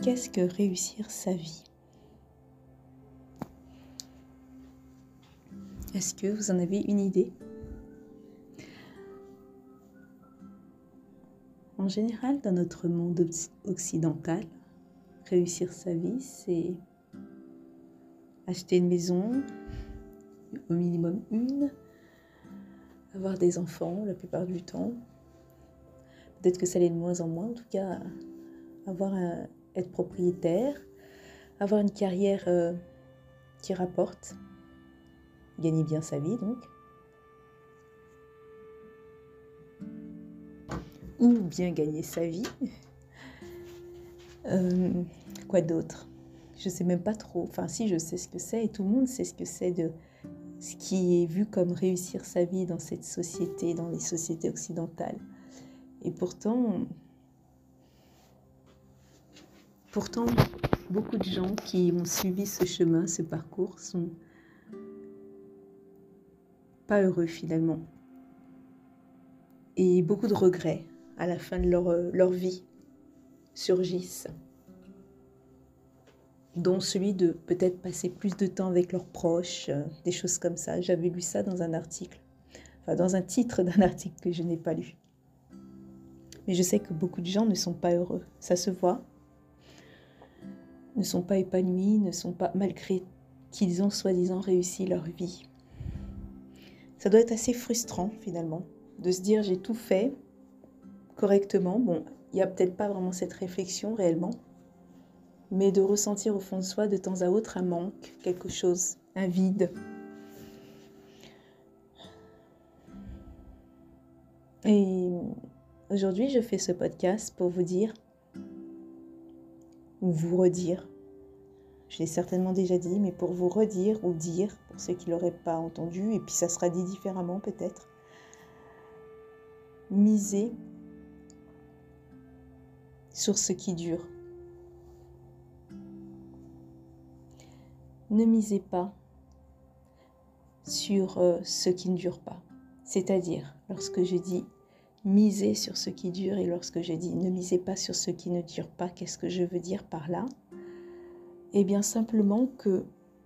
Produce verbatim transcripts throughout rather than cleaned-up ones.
Qu'est-ce que réussir sa vie? Est-ce que vous en avez une idée? En général, dans notre monde occidental, réussir sa vie, c'est acheter une maison, au minimum une, avoir des enfants la plupart du temps. Peut-être que ça l'est de moins en moins, en tout cas, avoir un, être propriétaire, avoir une carrière euh, qui rapporte, gagner bien sa vie donc. Ou bien gagner sa vie. Euh, quoi d'autre? Je sais même pas trop. Enfin, si, je sais ce que c'est et tout le monde sait ce que c'est de ce qui est vu comme réussir sa vie dans cette société, dans les sociétés occidentales. Et pourtant, pourtant, beaucoup de gens qui ont suivi ce chemin, ce parcours, sont pas heureux finalement. Et beaucoup de regrets à la fin de leur, leur vie surgissent, dont celui de peut-être passer plus de temps avec leurs proches, euh, des choses comme ça. J'avais lu ça dans un article, enfin dans un titre d'un article que je n'ai pas lu. Mais je sais que beaucoup de gens ne sont pas heureux, ça se voit, ne sont pas épanouis, ne sont pas, malgré qu'ils ont soi-disant réussi leur vie. Ça doit être assez frustrant finalement, de se dire j'ai tout fait correctement. Bon, il n'y a peut-être pas vraiment cette réflexion réellement, mais de ressentir au fond de soi de temps à autre un manque, quelque chose, un vide. Et aujourd'hui, je fais ce podcast pour vous dire, ou vous redire, je l'ai certainement déjà dit, mais pour vous redire ou dire, pour ceux qui ne l'auraient pas entendu, et puis ça sera dit différemment peut-être, misez sur ce qui dure. Ne misez pas sur euh, ce qui ne dure pas. C'est-à-dire, lorsque je dis misez sur ce qui dure et lorsque je dis ne misez pas sur ce qui ne dure pas, qu'est-ce que je veux dire par là? Eh bien simplement que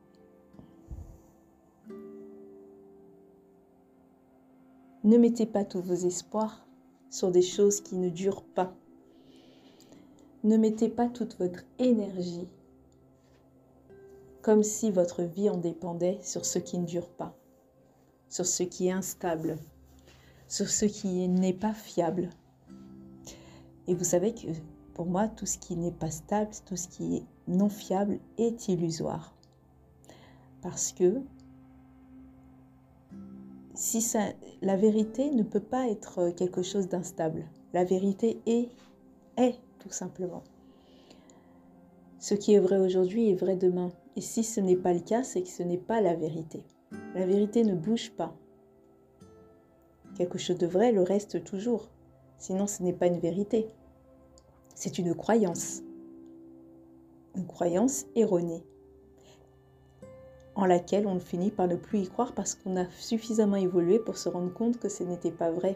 ne mettez pas tous vos espoirs sur des choses qui ne durent pas. Ne mettez pas toute votre énergie comme si votre vie en dépendait sur ce qui ne dure pas, sur ce qui est instable, sur ce qui n'est pas fiable. Et vous savez que pour moi, tout ce qui n'est pas stable, tout ce qui est non fiable est illusoire. Parce que si ça, la vérité ne peut pas être quelque chose d'instable. La vérité est, est tout simplement. Ce qui est vrai aujourd'hui est vrai demain. Et si ce n'est pas le cas, c'est que ce n'est pas la vérité. La vérité ne bouge pas. Quelque chose de vrai le reste toujours. Sinon, ce n'est pas une vérité. C'est une croyance. Une croyance erronée, en laquelle on finit par ne plus y croire parce qu'on a suffisamment évolué pour se rendre compte que ce n'était pas vrai.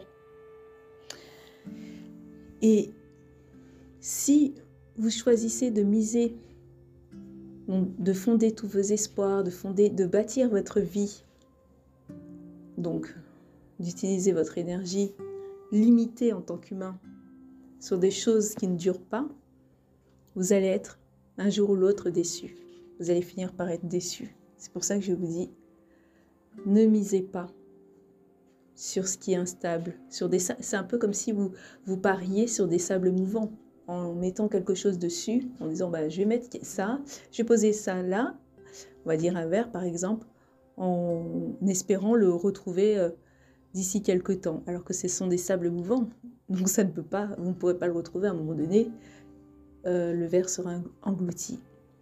Et si vous choisissez de miser, de fonder tous vos espoirs, de fonder, de bâtir votre vie, donc d'utiliser votre énergie limitée en tant qu'humain sur des choses qui ne durent pas, vous allez être un jour ou l'autre déçu. Vous allez finir par être déçu. C'est pour ça que je vous dis, ne misez pas sur ce qui est instable. Sur des, c'est un peu comme si vous, vous pariez sur des sables mouvants, en mettant quelque chose dessus, en disant bah, je vais mettre ça, je vais poser ça là, on va dire un verre par exemple, en espérant le retrouver euh, d'ici quelques temps, alors que ce sont des sables mouvants, donc ça ne peut pas, vous ne pourrez pas le retrouver à un moment donné, euh, le verre sera englouti.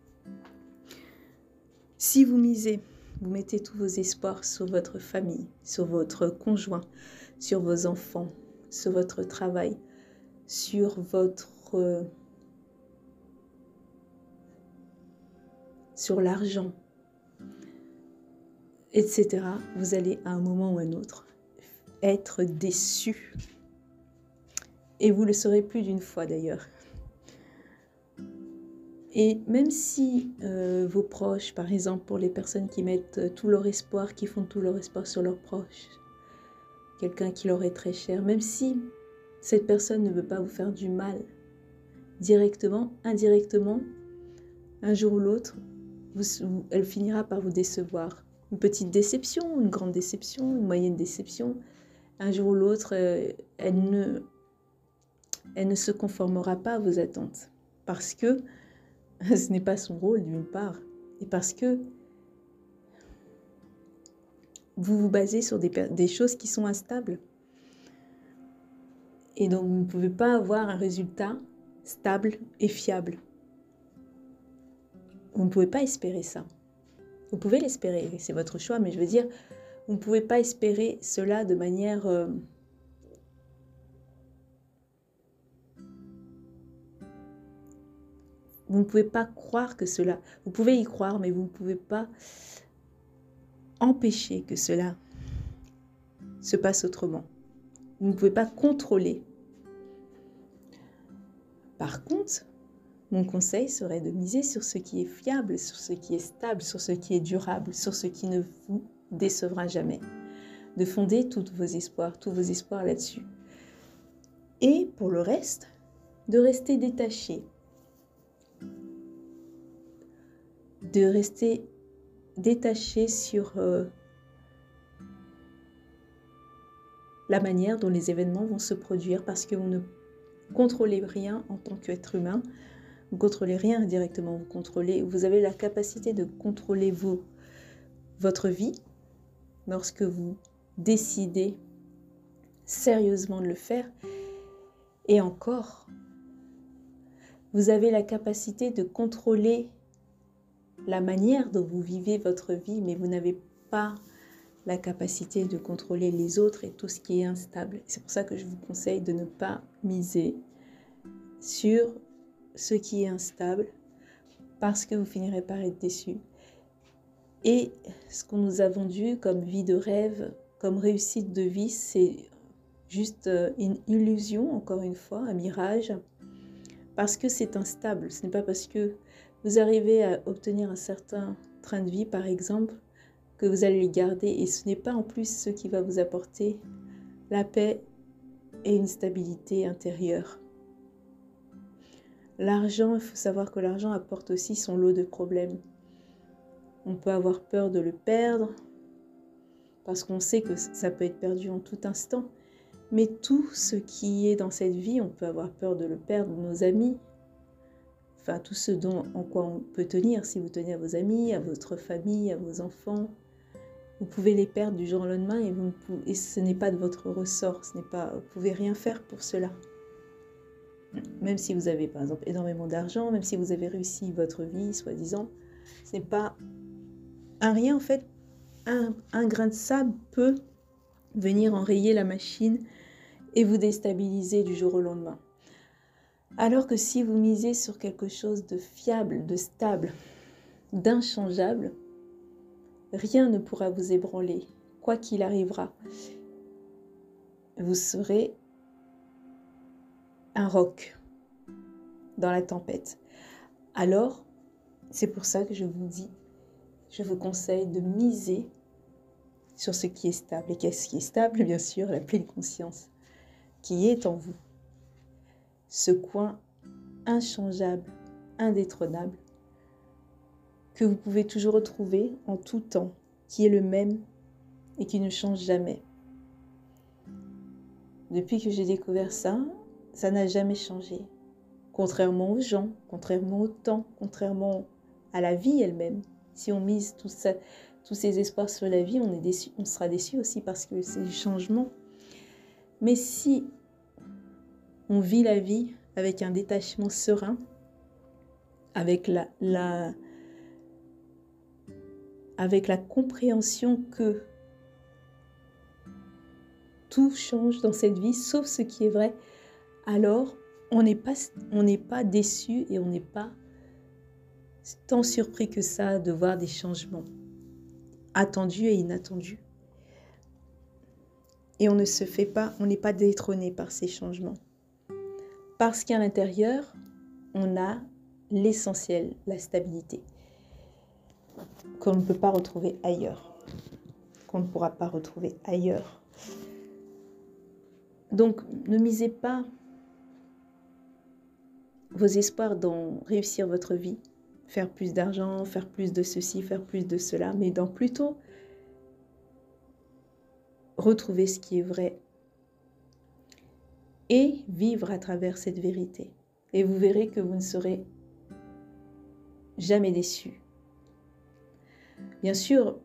Si vous misez, vous mettez tous vos espoirs sur votre famille, sur votre conjoint, sur vos enfants, sur votre travail, sur votre... Euh, sur l'argent, et cetera, vous allez à un moment ou à un autre être déçu. Et vous le serez plus d'une fois d'ailleurs. Et même si euh, vos proches, par exemple pour les personnes qui mettent tout leur espoir, qui font tout leur espoir sur leurs proches, quelqu'un qui leur est très cher, même si cette personne ne veut pas vous faire du mal, directement, indirectement, un jour ou l'autre, elle finira par vous décevoir. Une petite déception, une grande déception, une moyenne déception. Un jour ou l'autre, euh, elle, ne, elle ne se conformera pas à vos attentes. Parce que ce n'est pas son rôle d'une part. Et parce que vous vous basez sur des, des choses qui sont instables. Et donc vous ne pouvez pas avoir un résultat stable et fiable. Vous ne pouvez pas espérer ça. Vous pouvez l'espérer, c'est votre choix, mais je veux dire, vous ne pouvez pas espérer cela de manière... Euh, vous ne pouvez pas croire que cela... Vous pouvez y croire, mais vous ne pouvez pas empêcher que cela se passe autrement. Vous ne pouvez pas contrôler. Par contre, mon conseil serait de miser sur ce qui est fiable, sur ce qui est stable, sur ce qui est durable, sur ce qui ne vous décevra jamais. De fonder tous vos espoirs, tous vos espoirs là-dessus. Et pour le reste, de rester détaché. De rester détaché sur euh, la manière dont les événements vont se produire parce que vous ne contrôlez rien en tant qu'être humain. Vous ne contrôlez rien directement, vous contrôlez, vous avez la capacité de contrôler vos, votre vie lorsque vous décidez sérieusement de le faire. Et encore, vous avez la capacité de contrôler la manière dont vous vivez votre vie, mais vous n'avez pas la capacité de contrôler les autres et tout ce qui est instable. C'est pour ça que je vous conseille de ne pas miser sur ce qui est instable, parce que vous finirez par être déçu. Et ce qu'on nous a vendu comme vie de rêve, comme réussite de vie, c'est juste une illusion, encore une fois, un mirage, parce que c'est instable. Ce n'est pas parce que vous arrivez à obtenir un certain train de vie, par exemple, que vous allez le garder. Et ce n'est pas en plus ce qui va vous apporter la paix et une stabilité intérieure. L'argent, il faut savoir que l'argent apporte aussi son lot de problèmes. On peut avoir peur de le perdre, parce qu'on sait que ça peut être perdu en tout instant. Mais tout ce qui est dans cette vie, on peut avoir peur de le perdre, nos amis. Enfin, tout ce dont, en quoi on peut tenir, si vous tenez à vos amis, à votre famille, à vos enfants. Vous pouvez les perdre du jour au lendemain et, vous ne pouvez, et ce n'est pas de votre ressort, ce n'est pas, vous ne pouvez rien faire pour cela. Même si vous avez par exemple énormément d'argent, même si vous avez réussi votre vie, soi-disant, ce n'est pas un rien en fait. Un, un grain de sable peut venir enrayer la machine et vous déstabiliser du jour au lendemain. Alors que si vous misez sur quelque chose de fiable, de stable, d'inchangeable, rien ne pourra vous ébranler, quoi qu'il arrivera. Vous serez un roc dans la tempête. Alors, c'est pour ça que je vous dis, je vous conseille de miser sur ce qui est stable. Et qu'est-ce qui est stable? Bien sûr, la pleine conscience qui est en vous. Ce coin inchangeable, indétrônable, que vous pouvez toujours retrouver en tout temps, qui est le même et qui ne change jamais. Depuis que j'ai découvert ça, ça n'a jamais changé. Contrairement aux gens, contrairement au temps, contrairement à la vie elle-même. Si on mise tout ça, tous ces espoirs sur la vie, on est déçu, on sera déçu aussi parce que c'est du changement. Mais si on vit la vie avec un détachement serein, avec la, la, avec la compréhension que tout change dans cette vie, sauf ce qui est vrai, alors on n'est pas, on n'est pas déçu et on n'est pas tant surpris que ça de voir des changements attendus et inattendus. Et on ne se fait pas, on n'est pas détrôné par ces changements. Parce qu'à l'intérieur, on a l'essentiel, la stabilité, qu'on ne peut pas retrouver ailleurs, qu'on ne pourra pas retrouver ailleurs. Donc, ne misez pas vos espoirs dans réussir votre vie, faire plus d'argent, faire plus de ceci, faire plus de cela, mais dans plutôt retrouver ce qui est vrai et vivre à travers cette vérité. Et vous verrez que vous ne serez jamais déçus. Bien sûr,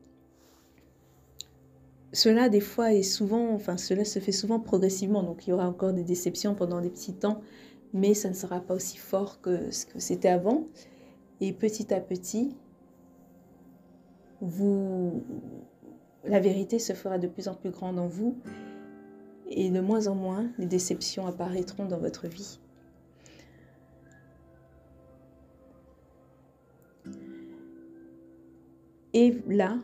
cela des fois est souvent, enfin cela se fait souvent progressivement, donc il y aura encore des déceptions pendant des petits temps, mais ça ne sera pas aussi fort que ce que c'était avant. Et petit à petit, vous, la vérité se fera de plus en plus grande en vous et de moins en moins, les déceptions apparaîtront dans votre vie. Et là,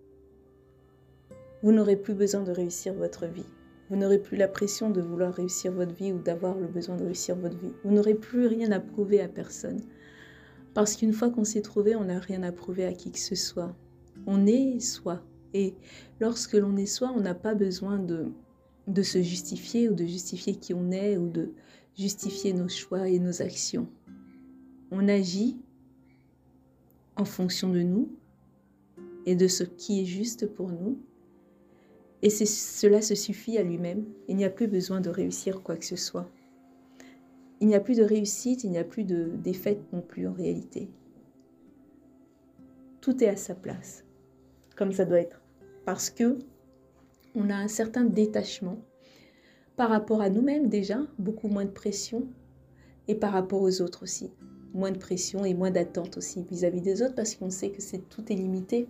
vous n'aurez plus besoin de réussir votre vie. Vous n'aurez plus la pression de vouloir réussir votre vie ou d'avoir le besoin de réussir votre vie. Vous n'aurez plus rien à prouver à personne. Parce qu'une fois qu'on s'est trouvé, on n'a rien à prouver à qui que ce soit. On est soi. Et lorsque l'on est soi, on n'a pas besoin de, de se justifier ou de justifier qui on est ou de justifier nos choix et nos actions. On agit en fonction de nous et de ce qui est juste pour nous. Et cela se suffit à lui-même. Il n'y a plus besoin de réussir quoi que ce soit. Il n'y a plus de réussite, il n'y a plus de défaite non plus en réalité. Tout est à sa place, comme ça doit être. Parce que on a un certain détachement par rapport à nous-mêmes déjà, beaucoup moins de pression, et par rapport aux autres aussi. Moins de pression et moins d'attente aussi vis-à-vis des autres, parce qu'on sait que c'est, tout est limité.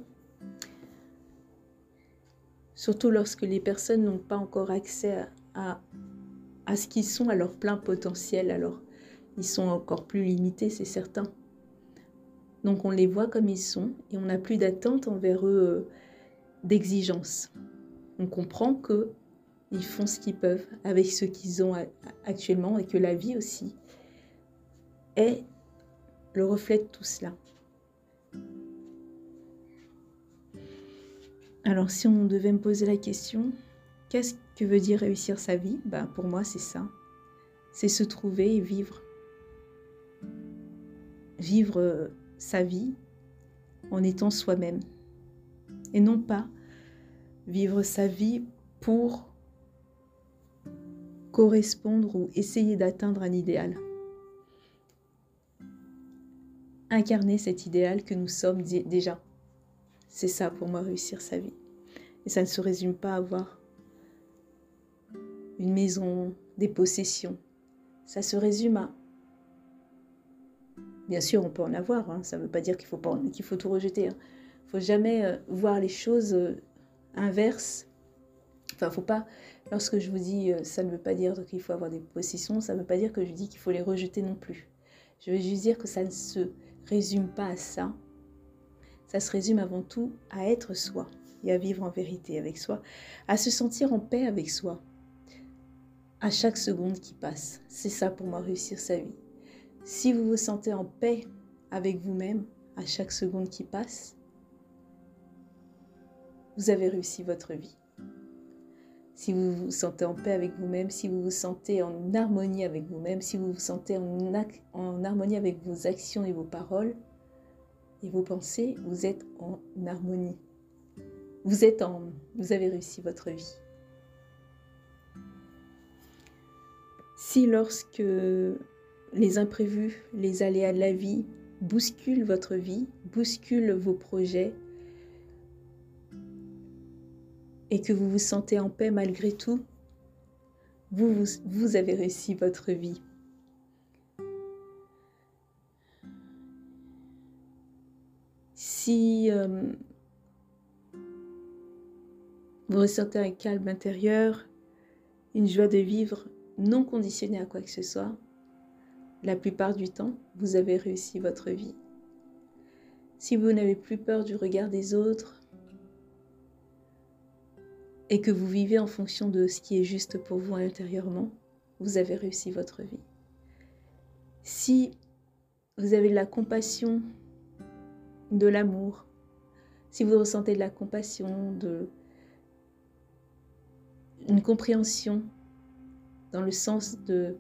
Surtout lorsque les personnes n'ont pas encore accès à, à, à ce qu'ils sont, à leur plein potentiel, alors ils sont encore plus limités, c'est certain. Donc on les voit comme ils sont et on n'a plus d'attente envers eux euh, d'exigence. On comprend qu'ils font ce qu'ils peuvent avec ce qu'ils ont actuellement et que la vie aussi est le reflet de tout cela. Alors si on devait me poser la question, qu'est-ce que veut dire réussir sa vie? Ben, pour moi c'est ça, c'est se trouver et vivre. Vivre sa vie en étant soi-même. Et non pas vivre sa vie pour correspondre ou essayer d'atteindre un idéal. Incarner cet idéal que nous sommes déjà. C'est ça pour moi réussir sa vie. Et ça ne se résume pas à avoir une maison, des possessions. Ça se résume à... Bien sûr, on peut en avoir, hein. Ça ne veut pas dire qu'il faut, pas, qu'il faut tout rejeter. Il hein. ne faut jamais euh, voir les choses euh, inverses. Enfin, faut pas... Lorsque je vous dis, euh, ça ne veut pas dire qu'il faut avoir des possessions, ça ne veut pas dire que je dis qu'il faut les rejeter non plus. Je veux juste dire que ça ne se résume pas à ça. Ça se résume avant tout à être soi et à vivre en vérité avec soi, à se sentir en paix avec soi à chaque seconde qui passe. C'est ça pour moi réussir sa vie. Si vous vous sentez en paix avec vous-même à chaque seconde qui passe, vous avez réussi votre vie. Si vous vous sentez en paix avec vous-même, si vous vous sentez en harmonie avec vous-même, si vous vous sentez en, en harmonie avec vos actions et vos paroles et vos pensées, vous êtes en harmonie. Vous êtes en, vous avez réussi votre vie. Si lorsque les imprévus, les aléas de la vie bousculent votre vie, bousculent vos projets, et que vous vous sentez en paix malgré tout, vous, vous, vous avez réussi votre vie. Si euh, vous ressentez un calme intérieur, une joie de vivre non conditionnée à quoi que ce soit, la plupart du temps, vous avez réussi votre vie. Si vous n'avez plus peur du regard des autres, et que vous vivez en fonction de ce qui est juste pour vous intérieurement, vous avez réussi votre vie. Si vous avez de la compassion, de l'amour, si vous ressentez de la compassion, de une compréhension dans le sens de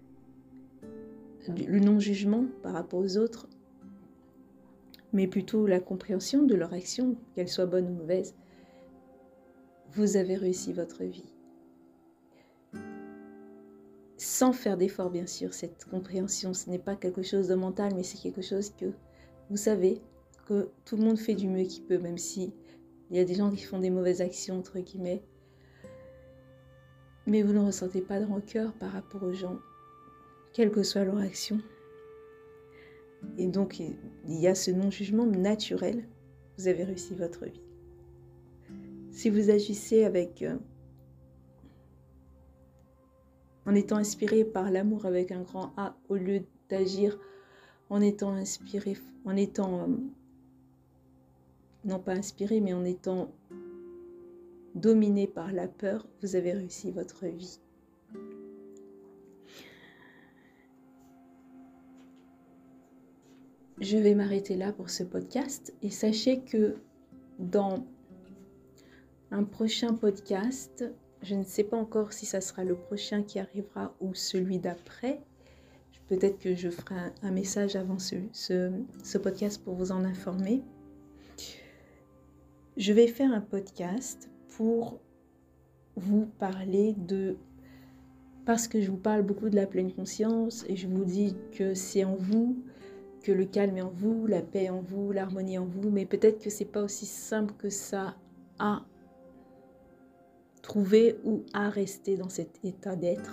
du, le non-jugement par rapport aux autres, mais plutôt la compréhension de leur action, qu'elle soit bonne ou mauvaise, vous avez réussi votre vie. Sans faire d'effort, bien sûr, cette compréhension, ce n'est pas quelque chose de mental, mais c'est quelque chose que vous savez, que tout le monde fait du mieux qu'il peut, même si il y a des gens qui font des mauvaises actions, entre guillemets, mais vous ne ressentez pas de rancœur par rapport aux gens, quelle que soit leur action. Et donc, il y a ce non-jugement naturel, vous avez réussi votre vie. Si vous agissez avec... Euh, en étant inspiré par l'amour avec un grand A, au lieu d'agir en étant inspiré, en étant... Euh, non pas inspiré, mais en étant dominé par la peur, vous avez réussi votre vie. Je vais m'arrêter là pour ce podcast et sachez que dans un prochain podcast, je ne sais pas encore si ça sera le prochain qui arrivera ou celui d'après. Peut-être que je ferai un, un message avant ce, ce, ce podcast pour vous en informer. Je vais faire un podcast pour vous parler de... Parce que je vous parle beaucoup de la pleine conscience et je vous dis que c'est en vous, que le calme est en vous, la paix est en vous, l'harmonie en vous, mais peut-être que c'est pas aussi simple que ça à trouver ou à rester dans cet état d'être.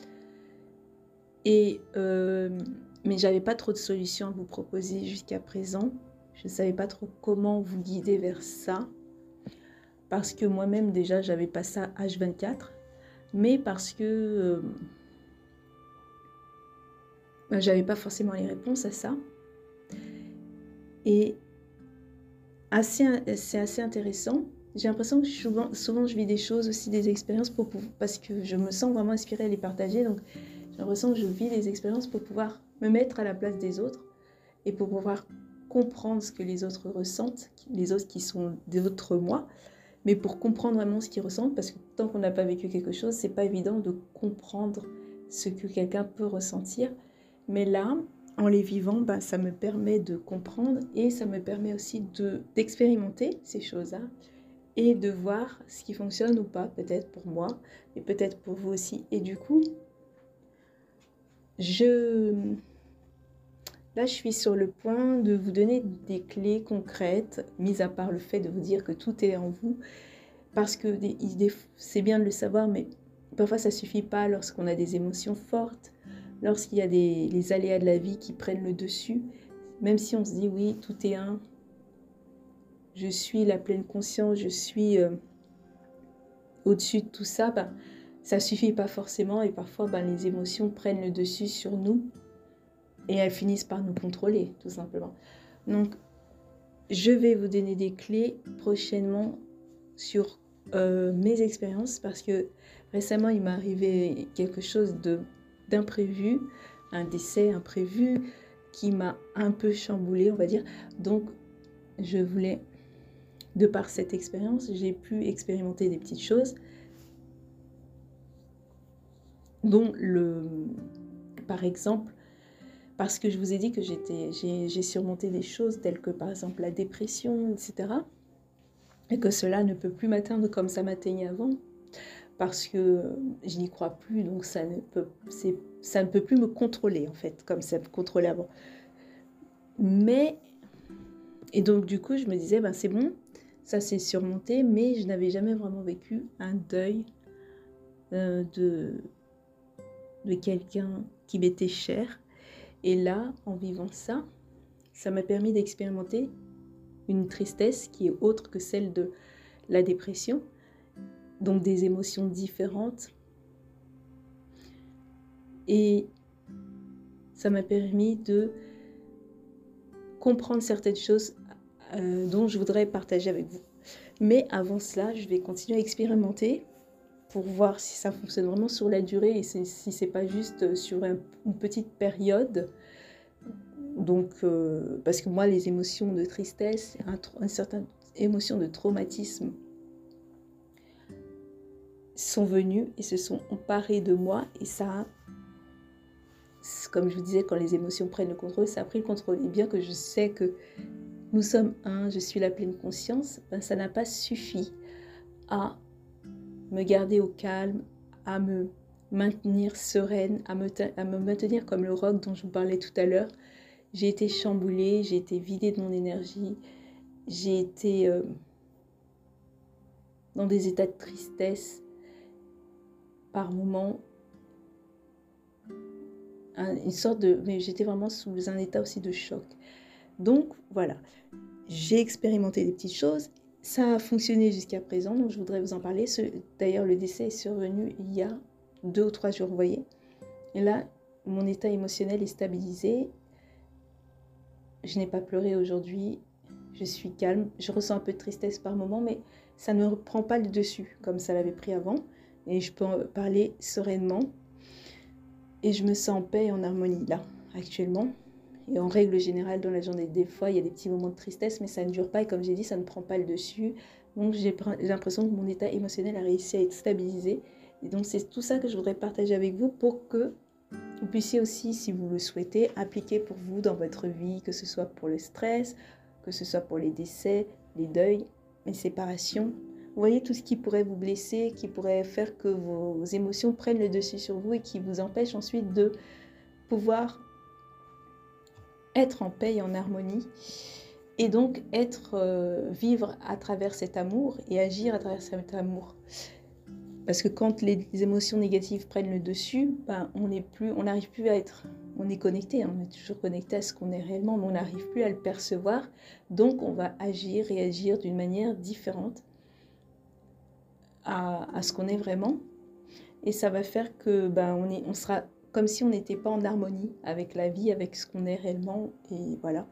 Et euh, mais j'avais pas trop de solutions à vous proposer jusqu'à présent. Je ne savais pas trop comment vous guider vers ça. Parce que moi-même déjà j'avais pas ça H vingt-quatre. Mais parce que euh, ben, j'avais pas forcément les réponses à ça. Et assez, c'est assez intéressant. J'ai l'impression que souvent, souvent je vis des choses, aussi des expériences pour, pour, parce que je me sens vraiment inspirée à les partager. Donc j'ai l'impression que je vis des expériences pour pouvoir me mettre à la place des autres et pour pouvoir comprendre ce que les autres ressentent, les autres qui sont d'autres moi, mais pour comprendre vraiment ce qu'ils ressentent, parce que tant qu'on n'a pas vécu quelque chose, c'est pas évident de comprendre ce que quelqu'un peut ressentir. Mais là, en les vivant, ben, ça me permet de comprendre et ça me permet aussi de, d'expérimenter ces choses-là et de voir ce qui fonctionne ou pas, peut-être pour moi, mais peut-être pour vous aussi. Et du coup, je... là, je suis sur le point de vous donner des clés concrètes, mis à part le fait de vous dire que tout est en vous, parce que c'est bien de le savoir, mais parfois ça ne suffit pas lorsqu'on a des émotions fortes, lorsqu'il y a des, les aléas de la vie qui prennent le dessus, même si on se dit oui, tout est un, je suis la pleine conscience, je suis euh, au-dessus de tout ça, ben, ça ne suffit pas forcément et parfois ben, les émotions prennent le dessus sur nous et elles finissent par nous contrôler, tout simplement. Donc, je vais vous donner des clés prochainement sur euh, mes expériences parce que récemment, il m'est arrivé quelque chose de, d'imprévu, un décès imprévu qui m'a un peu chamboulée, on va dire. Donc, je voulais, de par cette expérience, j'ai pu expérimenter des petites choses, dont le, par exemple, parce que je vous ai dit que j'étais, j'ai, j'ai surmonté des choses telles que par exemple la dépression, et cetera. Et que cela ne peut plus m'atteindre comme ça m'atteignait avant, parce que je n'y crois plus, donc ça ne peut, c'est, ça ne peut plus me contrôler en fait, comme ça me contrôlait avant. Mais, et donc du coup je me disais, ben c'est bon, ça s'est surmonté, mais je n'avais jamais vraiment vécu un deuil euh, de, de quelqu'un qui m'était cher. Et là, en vivant ça, ça m'a permis d'expérimenter une tristesse qui est autre que celle de la dépression, donc des émotions différentes. Et ça m'a permis de comprendre certaines choses euh, dont je voudrais partager avec vous. Mais avant cela, je vais continuer à expérimenter pour voir si ça fonctionne vraiment sur la durée et si c'est pas juste sur un, une petite période. Donc, euh, parce que moi, les émotions de tristesse, un, une certaine émotion de traumatisme sont venues et se sont emparées de moi. Et ça, comme je vous disais, quand les émotions prennent le contrôle, ça a pris le contrôle. Et bien que je sais que nous sommes un, je suis la pleine conscience, ben ça n'a pas suffi à me garder au calme, à me maintenir sereine, à me, à me maintenir comme le roc dont je vous parlais tout à l'heure. J'ai été chamboulée, j'ai été vidée de mon énergie, j'ai été euh, dans des états de tristesse par moments, un, une sorte de... Mais j'étais vraiment sous un état aussi de choc. Donc voilà, j'ai expérimenté des petites choses, ça a fonctionné jusqu'à présent, donc je voudrais vous en parler. D'ailleurs, le décès est survenu il y a deux ou trois jours, vous voyez. Et là, mon état émotionnel est stabilisé. Je n'ai pas pleuré aujourd'hui, je suis calme. Je ressens un peu de tristesse par moment, mais ça ne reprend pas le dessus, comme ça l'avait pris avant. Et je peux en parler sereinement. Et je me sens en paix et en harmonie, là, actuellement. Et en règle générale, dans la journée, des fois, il y a des petits moments de tristesse, mais ça ne dure pas. Et comme j'ai dit, ça ne prend pas le dessus. Donc, j'ai l'impression que mon état émotionnel a réussi à être stabilisé. Et donc, c'est tout ça que je voudrais partager avec vous pour que vous puissiez aussi, si vous le souhaitez, appliquer pour vous dans votre vie, que ce soit pour le stress, que ce soit pour les décès, les deuils, les séparations. Vous voyez tout ce qui pourrait vous blesser, qui pourrait faire que vos émotions prennent le dessus sur vous et qui vous empêche ensuite de pouvoir être en paix et en harmonie. Et donc être, euh, vivre à travers cet amour et agir à travers cet amour. Parce que quand les émotions négatives prennent le dessus, ben, on n'est plus, on n'arrive plus à être, on est connecté, hein, on est toujours connecté à ce qu'on est réellement, mais on n'arrive plus à le percevoir. Donc on va agir, réagir d'une manière différente à, à ce qu'on est vraiment. Et ça va faire que ben, on, est, on sera comme si on n'était pas en harmonie avec la vie, avec ce qu'on est réellement. Et voilà.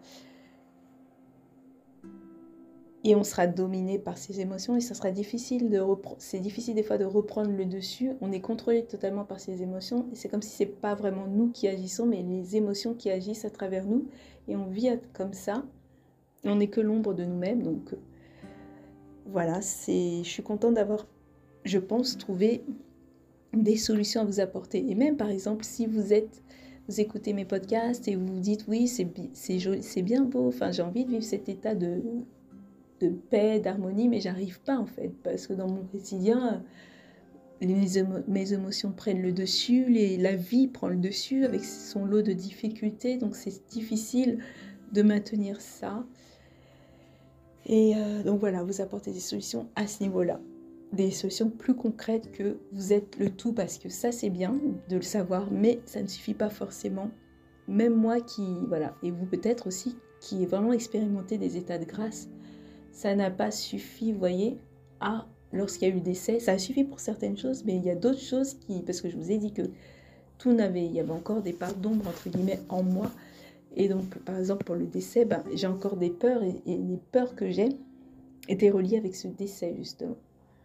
Et on sera dominé par ces émotions et ça sera difficile de reprendre, c'est difficile des fois de reprendre le dessus. On est contrôlé totalement par ces émotions et c'est comme si c'est pas vraiment nous qui agissons, mais les émotions qui agissent à travers nous. Et on vit comme ça. Et on n'est que l'ombre de nous-mêmes. Donc voilà, c'est, je suis contente d'avoir, je pense, trouvé des solutions à vous apporter. Et même par exemple, si vous êtes, vous écoutez mes podcasts et vous vous dites oui, c'est, c'est, joli, c'est bien beau, enfin j'ai envie de vivre cet état de... de paix, d'harmonie, mais j'arrive pas en fait, parce que dans mon quotidien, les émo mes émotions prennent le dessus, les, la vie prend le dessus avec son lot de difficultés, donc c'est difficile de maintenir ça. Et euh, donc voilà, vous apportez des solutions à ce niveau-là, des solutions plus concrètes que vous êtes le tout, parce que ça c'est bien de le savoir, mais ça ne suffit pas forcément. Même moi qui, voilà, et vous peut-être aussi, qui ai vraiment expérimenté des états de grâce, ça n'a pas suffi, vous voyez, à, lorsqu'il y a eu décès, ça a suffi pour certaines choses, mais il y a d'autres choses qui, parce que je vous ai dit que tout n'avait, il y avait encore des parts d'ombre, entre guillemets, en moi, et donc, par exemple, pour le décès, ben, j'ai encore des peurs, et, et les peurs que j'ai étaient reliées avec ce décès, justement.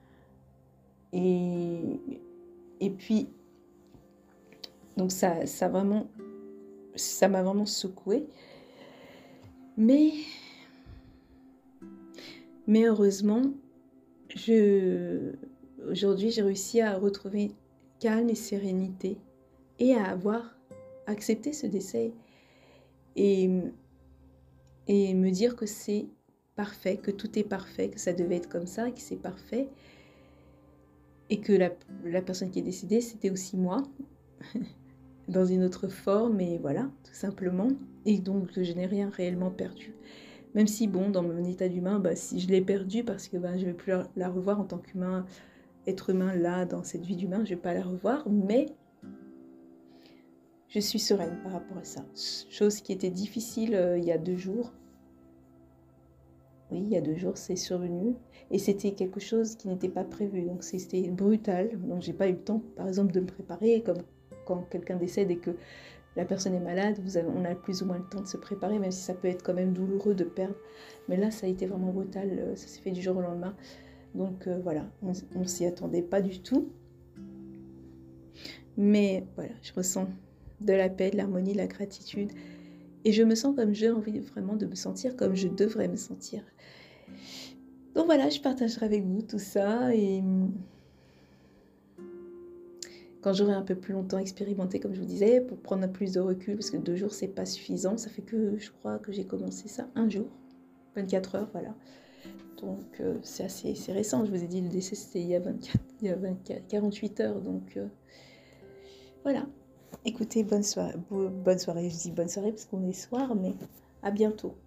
Et, et puis, donc ça, ça vraiment, ça m'a vraiment secouée, mais... Mais heureusement, je... aujourd'hui, j'ai réussi à retrouver calme et sérénité et à avoir accepté ce décès et, et me dire que c'est parfait, que tout est parfait, que ça devait être comme ça, que c'est parfait et que la, la personne qui est décédée, c'était aussi moi, dans une autre forme, et voilà, tout simplement. Et donc, je n'ai rien réellement perdu. Même si, bon, dans mon état d'humain, bah, si je l'ai perdu parce que bah, je ne vais plus la revoir en tant qu'humain, être humain là, dans cette vie d'humain, je ne vais pas la revoir, mais je suis sereine par rapport à ça. Chose qui était difficile euh, il y a deux jours. Oui, il y a deux jours, c'est survenu. Et c'était quelque chose qui n'était pas prévu, donc c'était brutal. Donc, j'ai pas eu le temps, par exemple, de me préparer, comme quand quelqu'un décède et que la personne est malade, vous avez, on a plus ou moins le temps de se préparer, même si ça peut être quand même douloureux de perdre. Mais là, ça a été vraiment brutal, ça s'est fait du jour au lendemain. Donc euh, voilà, on ne s'y attendait pas du tout. Mais voilà, je ressens de la paix, de l'harmonie, de la gratitude. Et je me sens comme j'ai envie vraiment de me sentir comme je devrais me sentir. Donc voilà, je partagerai avec vous tout ça et quand j'aurai un peu plus longtemps expérimenté, comme je vous disais, pour prendre plus de recul, parce que deux jours, c'est pas suffisant. Ça fait que, je crois que j'ai commencé ça un jour, vingt-quatre heures, voilà. Donc, euh, c'est assez c'est récent. Je vous ai dit, le décès, c'était il y a vingt-quatre, il y a vingt-quatre, quarante-huit heures. Donc, euh, voilà. Écoutez, bonne soirée. Bonne soirée, je dis bonne soirée parce qu'on est soir, mais à bientôt.